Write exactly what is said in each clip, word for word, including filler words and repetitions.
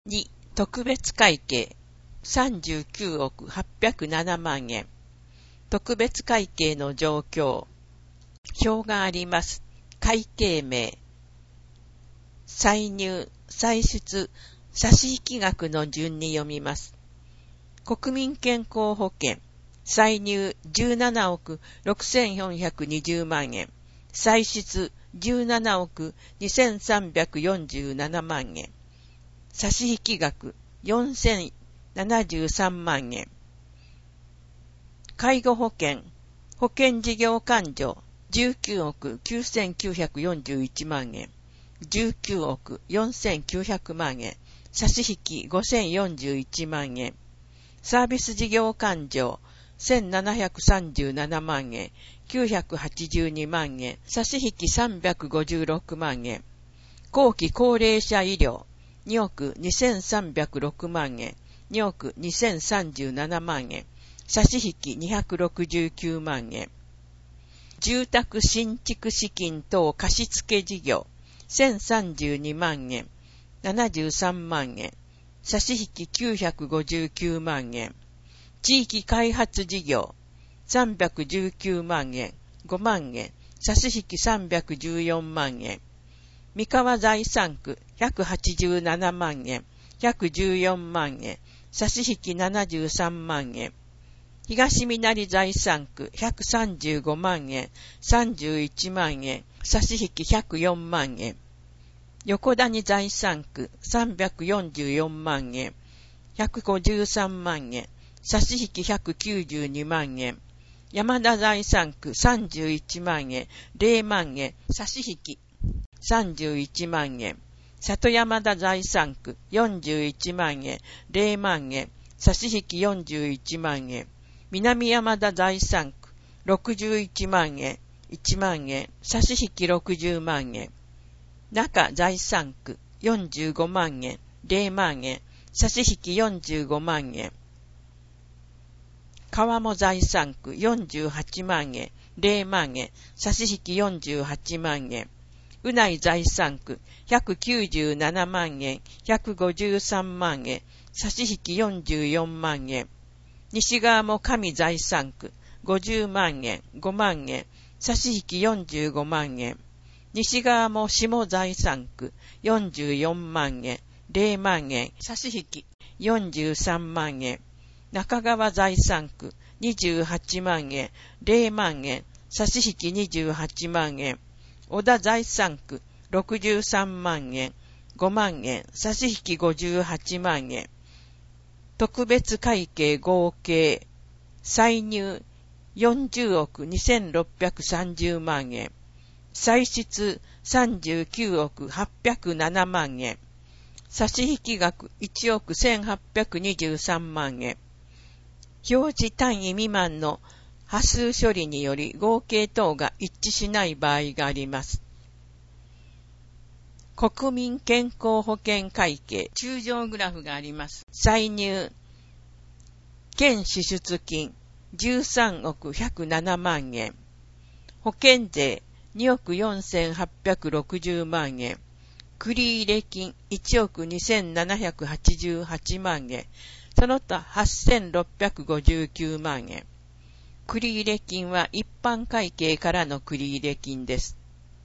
に、特別会計さんじゅうきゅうおくはっぴゃくななまんえん。特別会計の状況。表があります。会計名。歳入、歳出、差引額の順に読みます。国民健康保険。歳入じゅうななおくろくせんよんひゃくにじゅうまんえん。歳出じゅうななおくにせんさんびゃくよんじゅうななまんえん。差引額よんせんななじゅうさんまんえん。介護保険、保険事業勘定じゅうきゅうおくきゅうせんきゅうひゃくよんじゅういちまんえん。じゅうきゅうおくよんせんきゅうひゃくまんえん。差引ごせんよんじゅういちまんえん。サービス事業勘定せんななひゃくさんじゅうななまんえん。きゅうひゃくはちじゅうにまんえん。差引さんびゃくごじゅうろくまんえん。後期高齢者医療におくにせんさんびゃくろくまんえん。におくにせんさんじゅうななまんえん。差引にひゃくろくじゅうきゅうまんえん。住宅新築資金等貸付事業せんさんじゅうにまんえん。ななじゅうさんまんえん。差引きゅうひゃくごじゅうきゅうまんえん。地域開発事業さんびゃくじゅうきゅうまんえん。ごまんえん。差引さんびゃくじゅうよんまんえん。三河財産区ひゃくはちじゅうななまんえん。ひゃくじゅうよんまんえん。差引ななじゅうさんまんえん。東みなり財産区ひゃくさんじゅうごまんえん。さんじゅういちまんえん。差引ひゃくよんまんえん。横谷財産区さんびゃくよんじゅうよんまんえん。ひゃくごじゅうさんまんえん。差引ひゃくきゅうじゅうにまんえん。山田財産区さんじゅういちまんえん。ぜろまんえん。差引さんじゅういちまんえん。里山田財産区よんじゅういちまんえん。ぜろまんえん。差引よんじゅういちまんえん。南山田財産区ろくじゅういちまんえん。いちまんえん。差引ろくじゅうまんえん。中財産区よんじゅうごまんえん。ぜろまんえん。差引よんじゅうごまんえん。川も財産区よんじゅうはちまんえん。ぜろまんえん。差引よんじゅうはちまんえん。うない財産区ひゃくきゅうじゅうななまんえん。ひゃくごじゅうさんまんえん。差引よんじゅうよんまんえん。西側も上財産区ごじゅうまんえん。ごまんえん。差引よんじゅうごまんえん。西側も下財産区よんじゅうよんまんえん。ぜろまんえん。差引よんじゅうさんまんえん。中川財産区にじゅうはちまんえん。ぜろまんえん。差引にじゅうはちまんえん。小田財産区ろくじゅうさんまんえん。ごまんえん。差引ごじゅうはちまんえん。特別会計合計歳入よんじゅうおくにせんろっぴゃくさんじゅうまんえん。歳出さんじゅうきゅうおくはっぴゃくななまんえん。差引額いちおくせんはっぴゃくにじゅうさんまんえん。表示単位未満の波数処理により合計等が一致しない場合があります。国民健康保険会計中条グラフがあります。歳入県支出金じゅうさんおくひゃくななまんえん。保険税におくよんせんはっぴゃくろくじゅうまんえん。繰入金いちおくにせんななひゃくはちじゅうはちまんえん。その他はっせんろっぴゃくごじゅうきゅうまんえん。繰入金は一般会計からの繰入金です。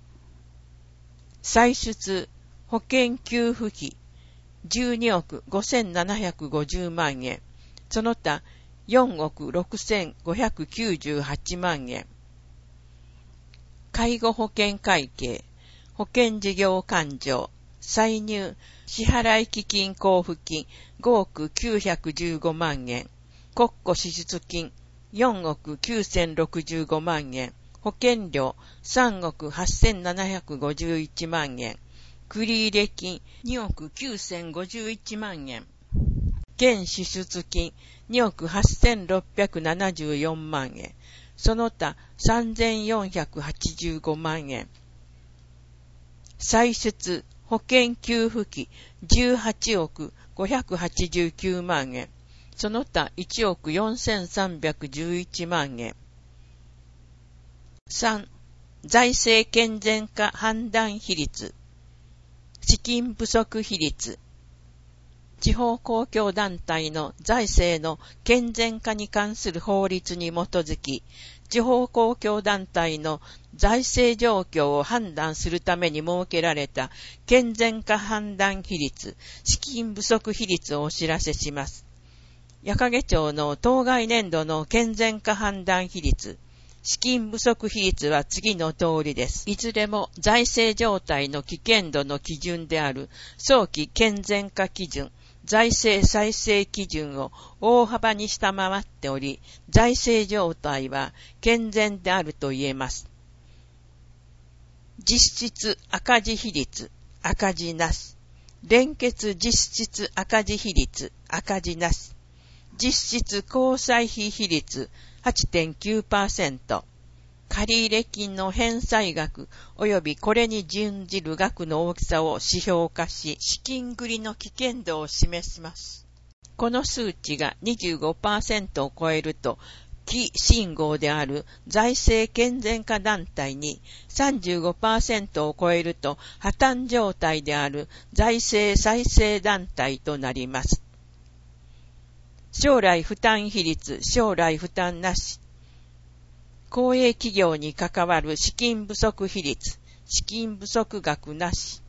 歳出保険給付費じゅうにおくごせんななひゃくごじゅうまんえん。その他よんおくろくせんごひゃくきゅうじゅうはちまんえん。介護保険会計保険事業勘定歳入支払基金交付金ごおくきゅうひゃくじゅうごまんえん。国庫支出金よんおくきゅうせんろくじゅうごまんえん。保険料さんおくはっせんななひゃくごじゅういちまんえん。繰入金におくきゅうせんごじゅういちまんえん。県支出金におくはっせんろっぴゃくななじゅうよんまんえん。その他さんぜんよんひゃくはちじゅうごまんえん。歳出保険給付費じゅうはちおくごひゃくはちじゅうきゅうまんえん。その他いちおくよんせんさんびゃくじゅういちまんえん。さん. 財政健全化判断比率資金不足比率地方公共団体の財政の健全化に関する法律に基づき、地方公共団体の財政状況を判断するために設けられた健全化判断比率、資金不足比率をお知らせします。矢掛町の当該年度の健全化判断比率、資金不足比率は次の通りです。いずれも財政状態の危険度の基準である早期健全化基準、財政再生基準を大幅に下回っており、財政状態は健全であると言えます。実質赤字比率、赤字なし。連結実質赤字比率、赤字なし。実質交際費比率 はちてんきゅうパーセント。借入金の返済額及びこれに準じる額の大きさを指標化し、資金繰りの危険度を示します。この数値が にじゅうごパーセント を超えると、非信号である財政健全化団体に さんじゅうごパーセント を超えると破綻状態である財政再生団体となります。将来負担比率、将来負担なし。公営企業に関わる資金不足比率、資金不足額なし。